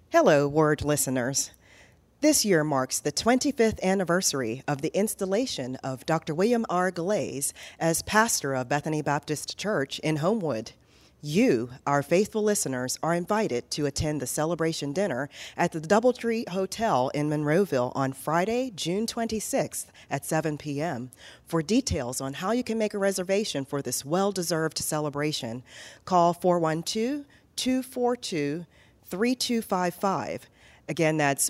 Hello, Word listeners. This year marks the 25th anniversary of the installation of Dr. William R. Glaze as pastor of Bethany Baptist Church in Homewood. You, our faithful listeners, are invited to attend the celebration dinner at the Doubletree Hotel in Monroeville on Friday, June 26th at 7 p.m. For details on how you can make a reservation for this well-deserved celebration, call 412-242-3255. Again, that's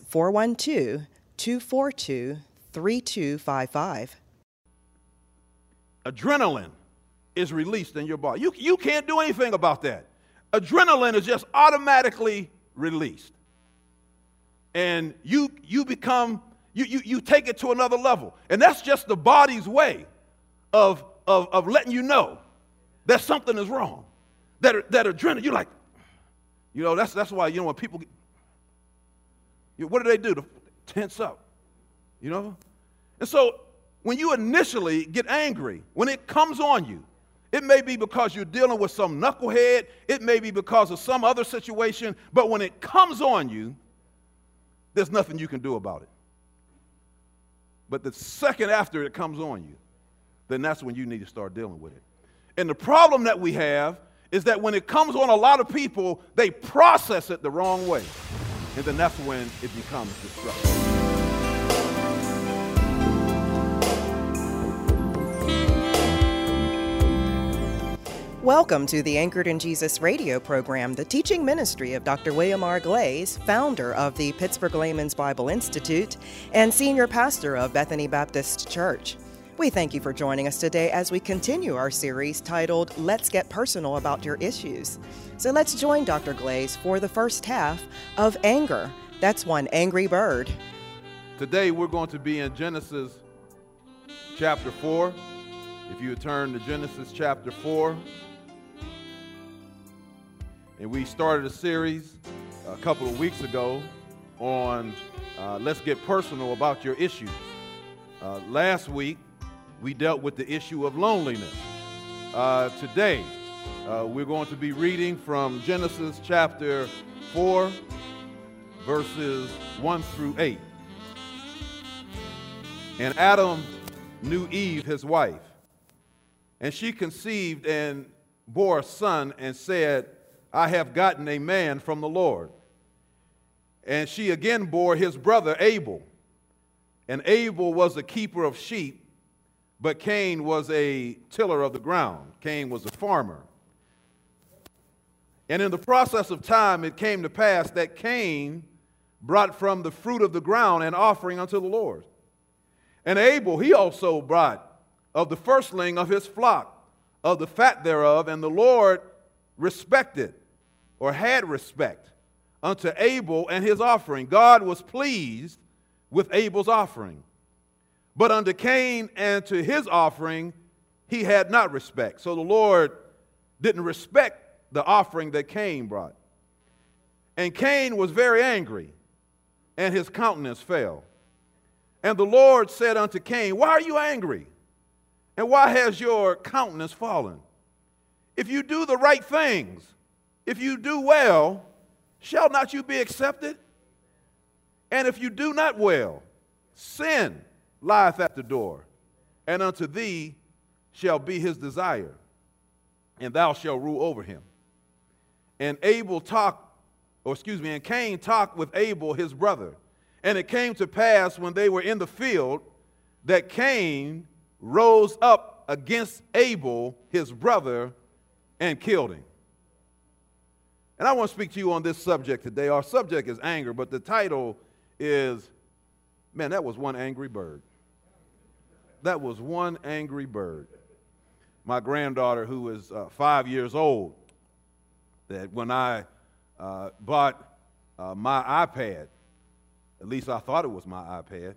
412-242-3255. Adrenaline is released in your body. You can't do anything about that. Adrenaline is just automatically released. And you become, you take it to another level. And that's just the body's way of letting you know that something is wrong. That adrenaline, you're like, that's why, when people get, what do? To tense up, And so when you initially get angry, when it comes on you, it may be because you're dealing with some knucklehead, it may be because of some other situation, but when it comes on you, there's nothing you can do about it. But the second after it comes on you, then that's when you need to start dealing with it. And the problem that we have is that when it comes on a lot of people, they process it the wrong way. And then that's when it becomes destructive. Welcome to the Anchored in Jesus radio program, the teaching ministry of Dr. William R. Glaze, founder of the Pittsburgh Layman's Bible Institute and senior pastor of Bethany Baptist Church. We thank you for joining us today as we continue our series titled, Let's Get Personal About Your Issues. So let's join Dr. Glaze for the first half of Anger. That's one angry bird. Today we're going to be in Genesis chapter 4. If you would turn to Genesis chapter 4. And we started a series a couple of weeks ago on Let's Get Personal About Your Issues. Last week, we dealt with the issue of loneliness. Today, we're going to be reading from Genesis chapter 4, verses 1 through 8. And Adam knew Eve, his wife, and she conceived and bore a son and said, I have gotten a man from the Lord. And she again bore his brother Abel. And Abel was a keeper of sheep, but Cain was a tiller of the ground. Cain was a farmer. And in the process of time, it came to pass that Cain brought from the fruit of the ground an offering unto the Lord. And Abel, he also brought of the firstling of his flock, of the fat thereof, and the Lord respected, or had respect, unto Abel and his offering. God was pleased with Abel's offering. But unto Cain and to his offering, he had not respect. So the Lord didn't respect the offering that Cain brought. And Cain was very angry, and his countenance fell. And the Lord said unto Cain, why are you angry? And why has your countenance fallen? If you do the right things, if you do well, shall not you be accepted? And if you do not well, sin lieth at the door, and unto thee shall be his desire, and thou shalt rule over him. And Cain talked with Abel his brother. And it came to pass when they were in the field that Cain rose up against Abel his brother and killed him. And I want to speak to you on this subject today. Our subject is anger, but the title is, man, that was one angry bird. That was one angry bird. My granddaughter, who is 5 years old, that when I bought my iPad, at least I thought it was my iPad,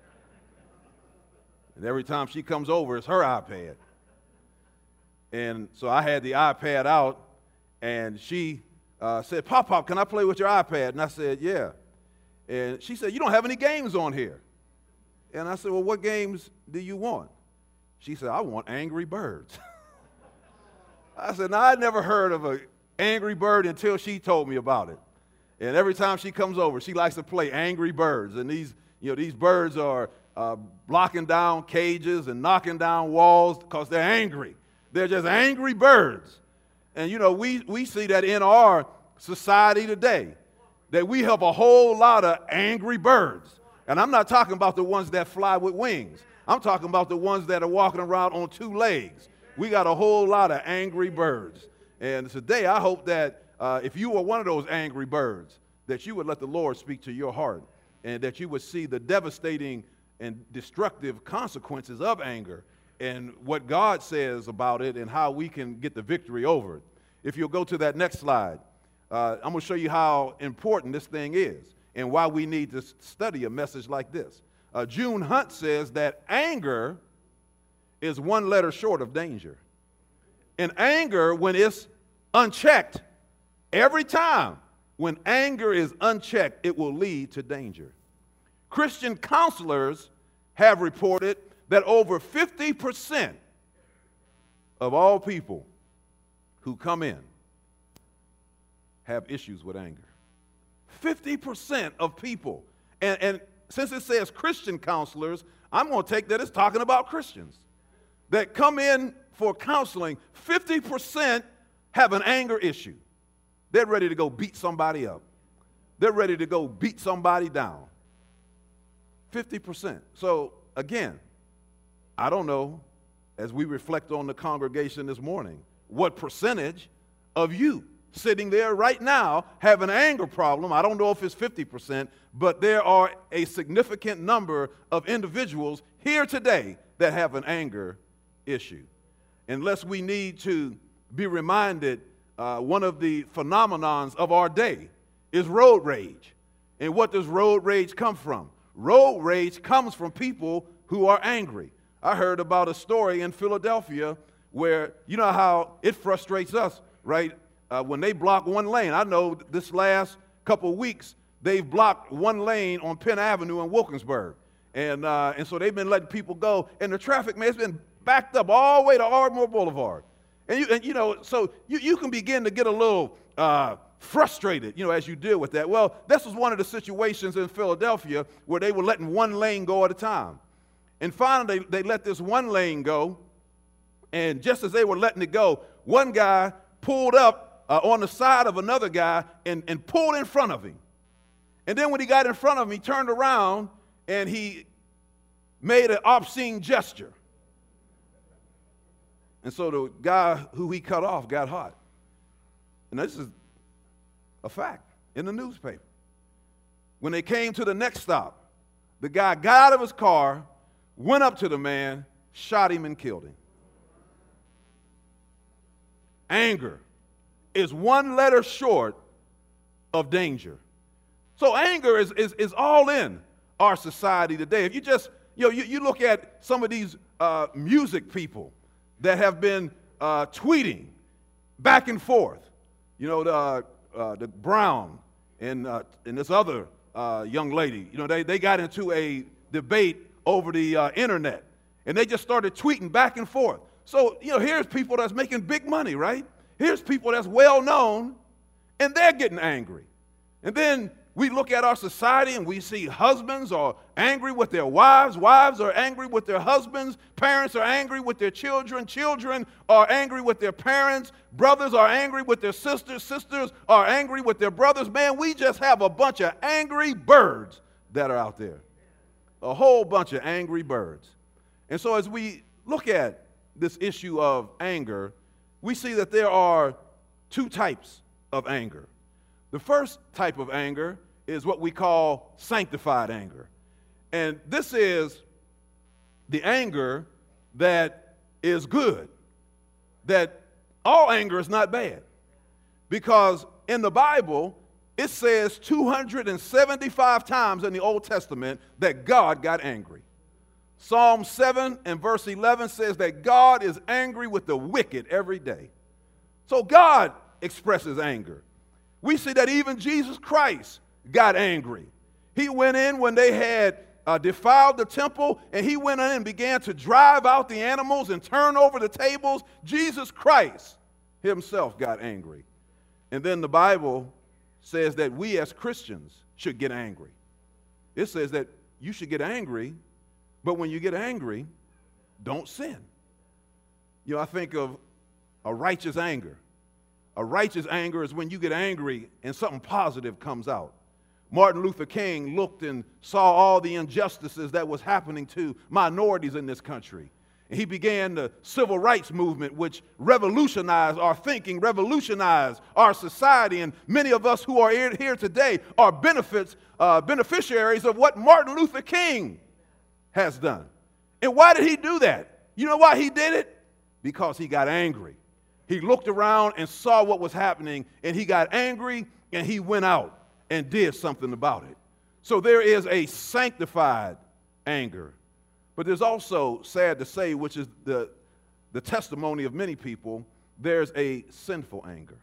and every time she comes over, it's her iPad. And so I had the iPad out, and she said, Pop, can I play with your iPad? And I said, yeah. And she said, you don't have any games on here. And I said, well, what games do you want? She said, I want Angry Birds. I said, no, I'd never heard of an Angry Bird until she told me about it. And every time she comes over, she likes to play Angry Birds. And these birds are blocking down cages and knocking down walls because they're angry. They're just angry birds. And, we see that in our society today, that we have a whole lot of angry birds. And I'm not talking about the ones that fly with wings. I'm talking about the ones that are walking around on two legs. We got a whole lot of angry birds. And today I hope that if you are one of those angry birds, that you would let the Lord speak to your heart and that you would see the devastating and destructive consequences of anger and what God says about it and how we can get the victory over it. If you'll go to that next slide, I'm going to show you how important this thing is and why we need to study a message like this. June Hunt says that anger is one letter short of danger. And anger, when it's unchecked, every time when anger is unchecked, it will lead to danger. Christian counselors have reported that over 50% of all people who come in have issues with anger. 50% of people. And since it says Christian counselors, I'm going to take that it's talking about Christians that come in for counseling. 50% have an anger issue. They're ready to go beat somebody up. They're ready to go beat somebody down. 50%. So again, I don't know, as we reflect on the congregation this morning, what percentage of you sitting there right now have an anger problem. I don't know if it's 50%, but there are a significant number of individuals here today that have an anger issue. Unless we need to be reminded, one of the phenomenons of our day is road rage. And what does road rage come from? Road rage comes from people who are angry. I heard about a story in Philadelphia where, you know how it frustrates us, right? When they block one lane. I know this last couple of weeks, they've blocked one lane on Penn Avenue in Wilkinsburg. And so they've been letting people go. And the traffic, man, it's been backed up all the way to Ardmore Boulevard. So you can begin to get a little frustrated, as you deal with that. Well, this was one of the situations in Philadelphia where they were letting one lane go at a time. And finally, they let this one lane go. And just as they were letting it go, one guy pulled up on the side of another guy and pulled in front of him. And then when he got in front of him, he turned around and he made an obscene gesture. And so the guy who he cut off got hot. And this is a fact in the newspaper. When they came to the next stop, the guy got out of his car, went up to the man, shot him and killed him. Anger is one letter short of danger. So anger is all in our society today. If you just, you look at some of these music people that have been tweeting back and forth, the Brown and this other young lady, they got into a debate over the internet, and they just started tweeting back and forth. So, here's people that's making big money, right? Here's people that's well known, and they're getting angry. And then we look at our society and we see husbands are angry with their wives, wives are angry with their husbands, parents are angry with their children, children are angry with their parents, brothers are angry with their sisters, sisters are angry with their brothers. Man, we just have a bunch of angry birds that are out there. A whole bunch of angry birds. And so as we look at this issue of anger, we see that there are two types of anger. The first type of anger is what we call sanctified anger. And this is the anger that is good, that all anger is not bad. Because in the Bible, it says 275 times in the Old Testament that God got angry. Psalm 7 and verse 11 says that God is angry with the wicked every day. So God expresses anger. We see that even Jesus Christ got angry. He went in when they had defiled the temple, and he went in and began to drive out the animals and turn over the tables. Jesus Christ himself got angry. And then the Bible says that we as Christians should get angry. It says that you should get angry, but when you get angry, don't sin. You know, I think of a righteous anger. A righteous anger is when you get angry and something positive comes out. Martin Luther King looked and saw all the injustices that was happening to minorities in this country. And he began the civil rights movement, which revolutionized our thinking, revolutionized our society. And many of us who are here today are beneficiaries of what Martin Luther King has done. And why did he do that? You know why he did it? Because he got angry. He looked around and saw what was happening, and he got angry, and he went out and did something about it. So there is a sanctified anger. But there's also, sad to say, which is the testimony of many people, there's a sinful anger.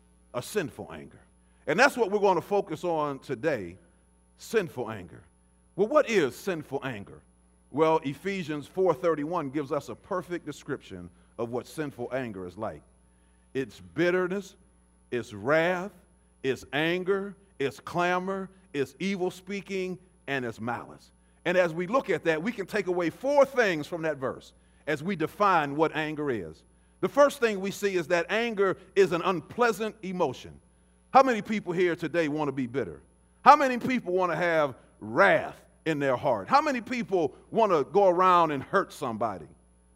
A sinful anger. And that's what we're going to focus on today, sinful anger. Well, what is sinful anger? Well, Ephesians 4:31 gives us a perfect description of what sinful anger is like. It's bitterness, it's wrath, it's anger, it's clamor, it's evil speaking, and it's malice. And as we look at that, we can take away 4 things from that verse as we define what anger is. The first thing we see is that anger is an unpleasant emotion. How many people here today want to be bitter? How many people want to have wrath in their heart? How many people want to go around and hurt somebody?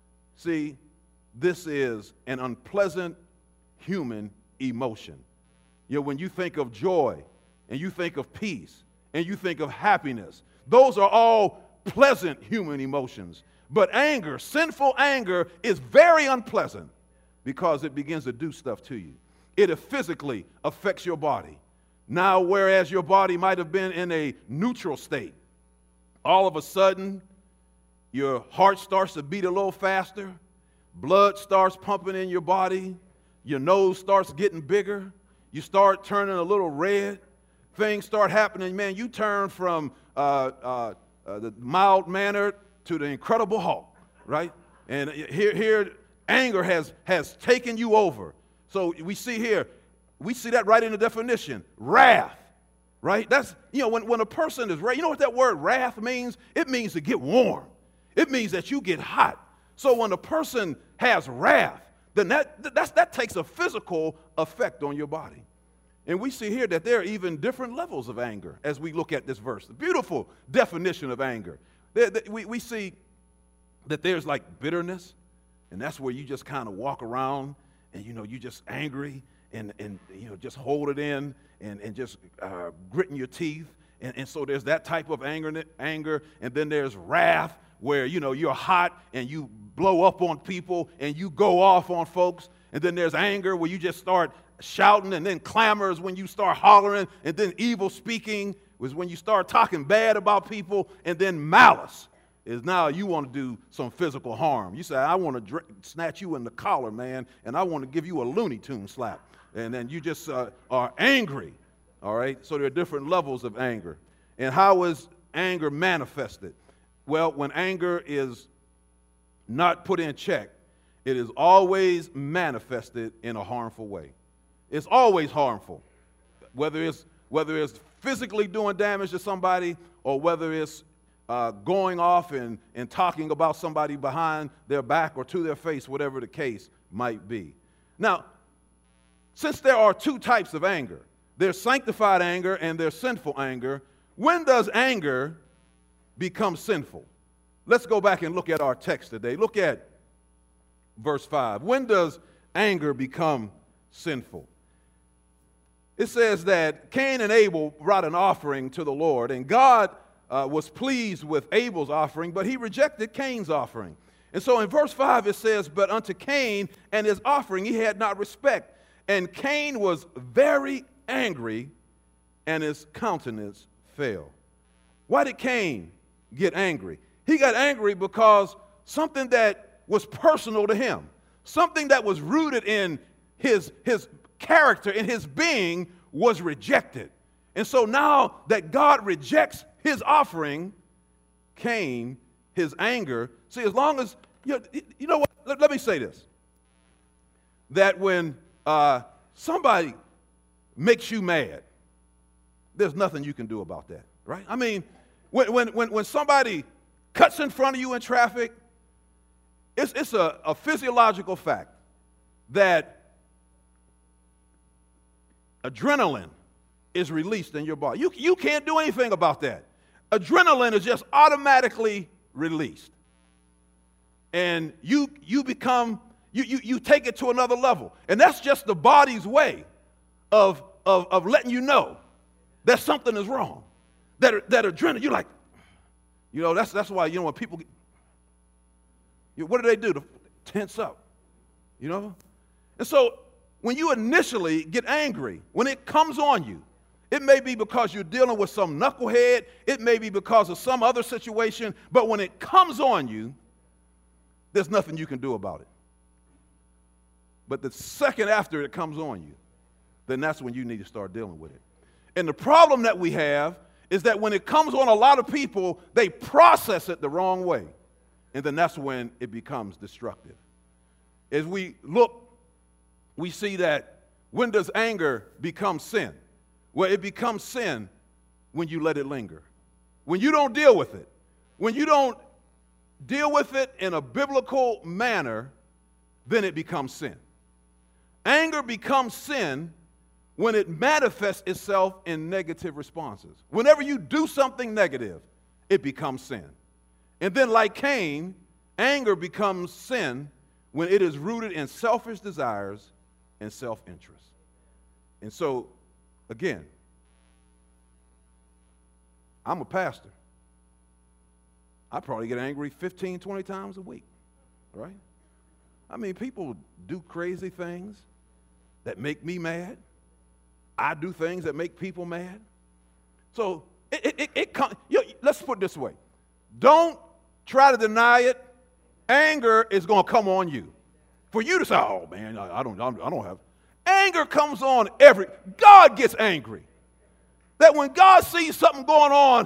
See, this is an unpleasant human emotion. You know, when you think of joy and you think of peace and you think of happiness, those are all pleasant human emotions. But anger, sinful anger, is very unpleasant because it begins to do stuff to you. It physically affects your body. Now, whereas your body might have been in a neutral state, all of a sudden, your heart starts to beat a little faster, blood starts pumping in your body, your nose starts getting bigger, you start turning a little red, things start happening. Man, you turn from the mild-mannered to the Incredible Hulk, right? And here anger has taken you over. So we see that right in the definition, wrath, right? That's, you know, when a person is wrath, you know what that word wrath means? It means to get warm. It means that you get hot. So when a person has wrath, then that takes a physical effect on your body. And we see here that there are even different levels of anger as we look at this verse. The beautiful definition of anger. We see that there's like bitterness, and that's where you just kind of walk around and, you know, you're just angry and you know, just hold it in and just gritting your teeth. And so there's that type of anger. And then there's wrath, where, you know, you're hot and you blow up on people and you go off on folks. And then there's anger where you just start shouting, and then clamor is when you start hollering, and then evil speaking was when you start talking bad about people, and then malice is now you want to do some physical harm. You say, I want to snatch you in the collar, man, and I want to give you a Looney Tune slap. And then you just are angry, all right? So there are different levels of anger. And how is anger manifested? Well, when anger is not put in check, it is always manifested in a harmful way. It's always harmful, whether it's physically doing damage to somebody or whether it's going off and talking about somebody behind their back or to their face, whatever the case might be. Now, since there are 2 types of anger, there's sanctified anger and there's sinful anger, when does anger become sinful? Let's go back and look at our text today. Look at verse 5. When does anger become sinful? It says that Cain and Abel brought an offering to the Lord, and God was pleased with Abel's offering, but he rejected Cain's offering. And so in verse 5 it says, but unto Cain and his offering he had not respect. And Cain was very angry, and his countenance fell. Why did Cain get angry? He got angry because something that was personal to him, something that was rooted in his character, in his being, was rejected. And so now that God rejects his offering, Cain, his anger, see, as long as, you know what, let me say this, that when somebody makes you mad, there's nothing you can do about that, right? I mean, when somebody cuts in front of you in traffic, it's a physiological fact that adrenaline is released in your body. You can't do anything about that. Adrenaline is just automatically released. And you take it to another level. And that's just the body's way of letting you know that something is wrong. That adrenaline, you're like, that's why, when people get, what do? To tense up, And so when you initially get angry, when it comes on you, it may be because you're dealing with some knucklehead, it may be because of some other situation, but when it comes on you, there's nothing you can do about it. But the second after it comes on you, then that's when you need to start dealing with it. And the problem that we have is that when it comes on a lot of people, they process it the wrong way. And then that's when it becomes destructive. As we look, we see that when does anger become sin? Well, it becomes sin when you let it linger. When you don't deal with it. When you don't deal with it in a biblical manner, then it becomes sin. Anger becomes sin when it manifests itself in negative responses. Whenever you do something negative, it becomes sin. And then like Cain, anger becomes sin when it is rooted in selfish desires and self-interest. And so, again, I'm a pastor. I probably get angry 15, 20 times a week, right? I mean, people do crazy things that make me mad. I do things that make people mad. So let's put it this way. Don't try to deny it. Anger is going to come on you. For you to say, oh, man, I don't have. Anger comes on God gets angry. That when God sees something going on,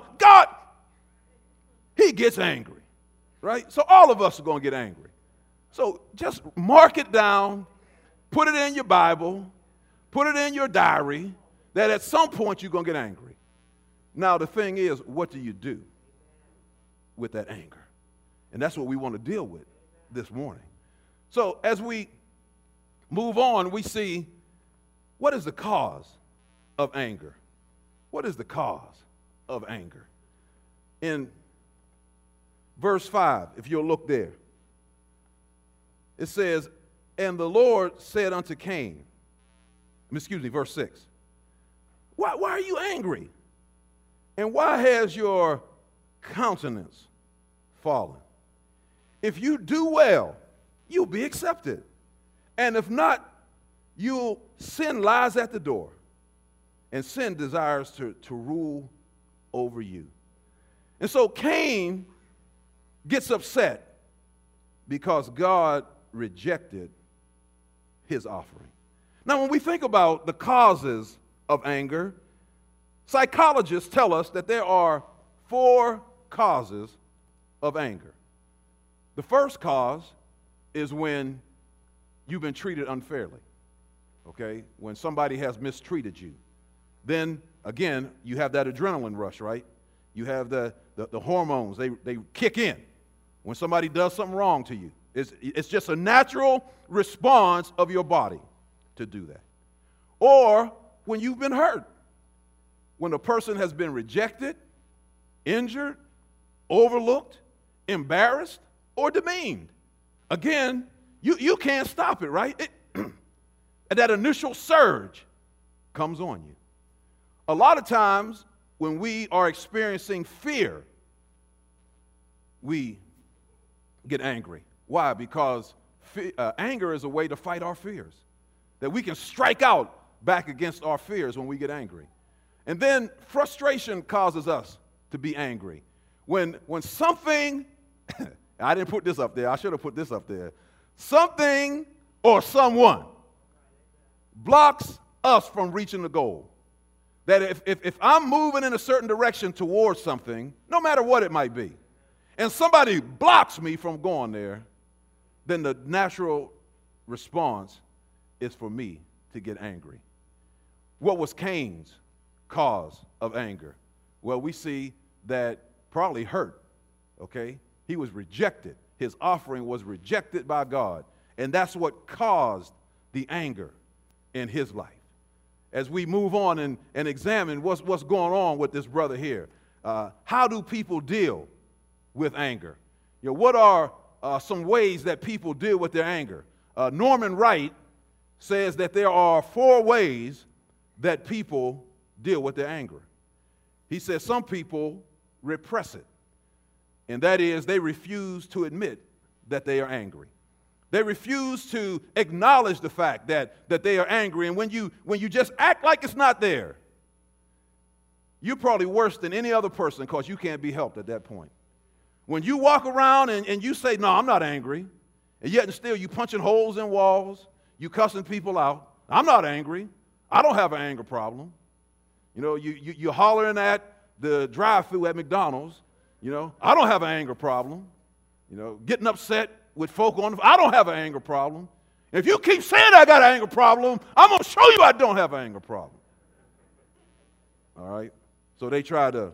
He gets angry, right? So all of us are going to get angry. So just mark it down, put it in your Bible, put it in your diary, that at some point you're going to get angry. Now, the thing is, what do you do with that anger? And that's what we want to deal with this morning. So as we move on, we see, what is the cause of anger? What is the cause of anger? In verse 5, if you'll look there, it says, and the Lord said unto Cain, verse 6, why are you angry? And why has your countenance fallen? If you do well, you'll be accepted. And if not, sin lies at the door. And sin desires to rule over you. And so Cain gets upset because God rejected his offering. Now, when we think about the causes of anger, psychologists tell us that there are 4 causes of anger. The first cause is when you've been treated unfairly, okay? When somebody has mistreated you. Then, again, you have that adrenaline rush, right? You have the hormones, they kick in when somebody does something wrong to you. It's just a natural response of your body to do that. Or when you've been hurt, when a person has been rejected, injured, overlooked, embarrassed, or demeaned. Again, you can't stop it, right? And that initial surge comes on you. A lot of times when we are experiencing fear, we get angry. Why? Because anger is a way to fight our fears. That we can strike out back against our fears when we get angry. And then frustration causes us to be angry. When something, I didn't put this up there, I should have put this up there. Something or someone blocks us from reaching the goal. That if I'm moving in a certain direction towards something, no matter what it might be, and somebody blocks me from going there, then the natural response is for me to get angry. What was Cain's cause of anger? Well, we see that probably hurt, okay? He was rejected. His offering was rejected by God. And that's what caused the anger in his life. As we move on and examine what's going on with this brother here, how do people deal with anger? You know, what are some ways that people deal with their anger? Norman Wright says that there are 4 ways that people deal with their anger. He says some people repress it, and that is they refuse to admit that they are angry. They refuse to acknowledge the fact that they are angry, and when you just act like it's not there, you're probably worse than any other person because you can't be helped at that point. When you walk around and you say, no, I'm not angry, and yet and still you punching holes in walls, you cussing people out, I'm not angry, I don't have an anger problem. You know, you're hollering at the drive-thru at McDonald's, you know, I don't have an anger problem. You know, getting upset with folk I don't have an anger problem. If you keep saying I got an anger problem, I'm going to show you I don't have an anger problem. All right? So they try to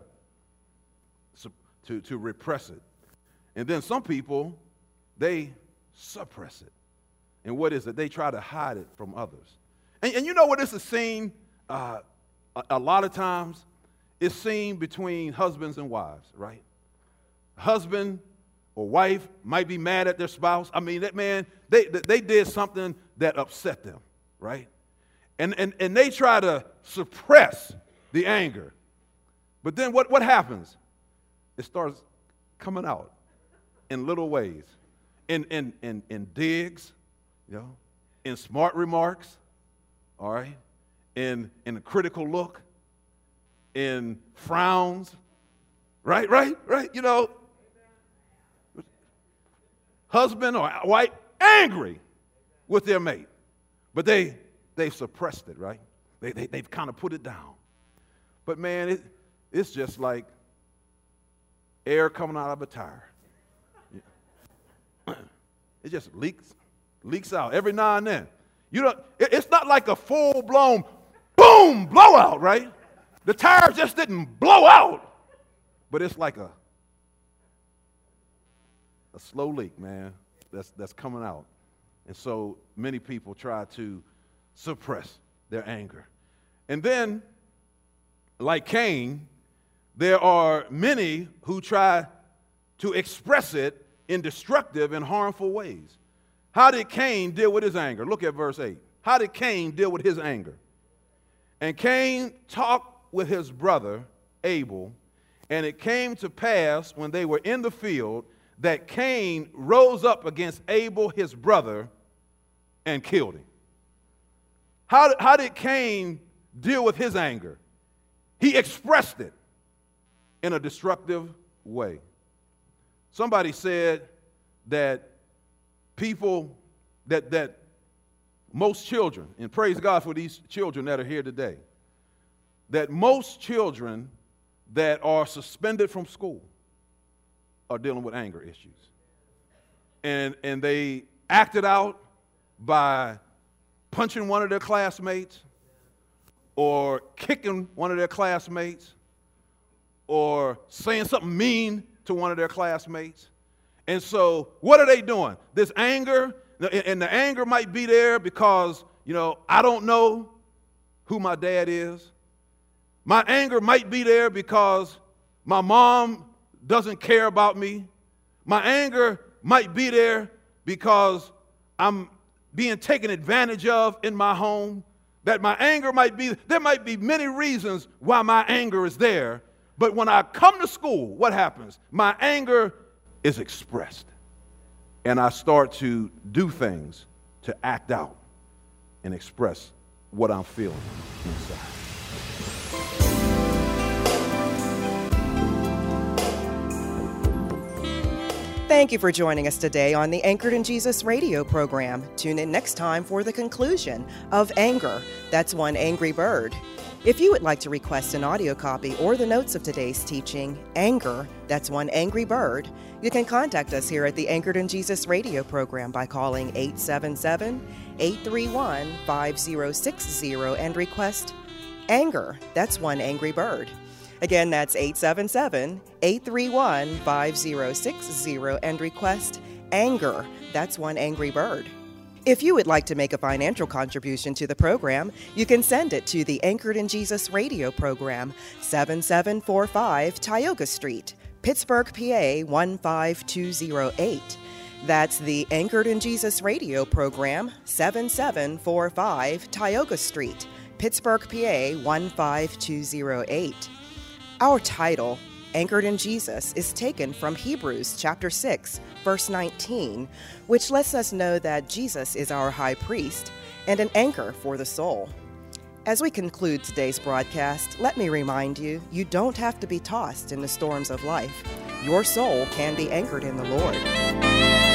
repress it. And then some people, they suppress it. And what is it? They try to hide it from others. And you know what this is seen a lot of times? It's seen between husbands and wives, right? Husband or wife might be mad at their spouse. I mean, that man, they did something that upset them, right? And they try to suppress the anger. But then what happens? It starts coming out in little ways, in digs, you know, in smart remarks, all right, in a critical look, in frowns, right, you know. Husband or wife angry with their mate, but they've suppressed it, right? They've kind of put it down. But man, it's just like air coming out of a tire. It just leaks out every now and then. It's not like a full-blown boom blowout, right? The tire just didn't blow out, but it's like a slow leak, man, that's coming out. And so many people try to suppress their anger. And then, like Cain, there are many who try to express it in destructive and harmful ways. How did Cain deal with his anger? Look at verse 8. How did Cain deal with his anger? And Cain talked with his brother Abel, and it came to pass when they were in the field that Cain rose up against Abel, his brother, and killed him. How did Cain deal with his anger? He expressed it in a destructive way. Somebody said that that most children, and praise God for these children that are here today, that most children that are suspended from school are dealing with anger issues. And they act it out by punching one of their classmates or kicking one of their classmates or saying something mean to one of their classmates. And so what are they doing? This anger, and the anger might be there because, you know, I don't know who my dad is. My anger might be there because my mom doesn't care about me. My anger might be there because I'm being taken advantage of in my home. That my anger might be, there might be many reasons why my anger is there. But when I come to school, what happens? My anger is expressed. And I start to do things to act out and express what I'm feeling inside. Thank you for joining us today on the Anchored in Jesus radio program. Tune in next time for the conclusion of Anger, That's One Angry Bird. If you would like to request an audio copy or the notes of today's teaching, Anger, That's One Angry Bird, you can contact us here at the Anchored in Jesus radio program by calling 877-831-5060 and request Anger, That's One Angry Bird. Again, that's 877-831-5060 and request Anger. That's one angry bird. If you would like to make a financial contribution to the program, you can send it to the Anchored in Jesus radio program, 7745 Tioga Street, Pittsburgh, PA 15208. That's the Anchored in Jesus radio program, 7745 Tioga Street, Pittsburgh, PA 15208. Our title, Anchored in Jesus, is taken from Hebrews chapter 6, verse 19, which lets us know that Jesus is our high priest and an anchor for the soul. As we conclude today's broadcast, let me remind you, you don't have to be tossed in the storms of life. Your soul can be anchored in the Lord.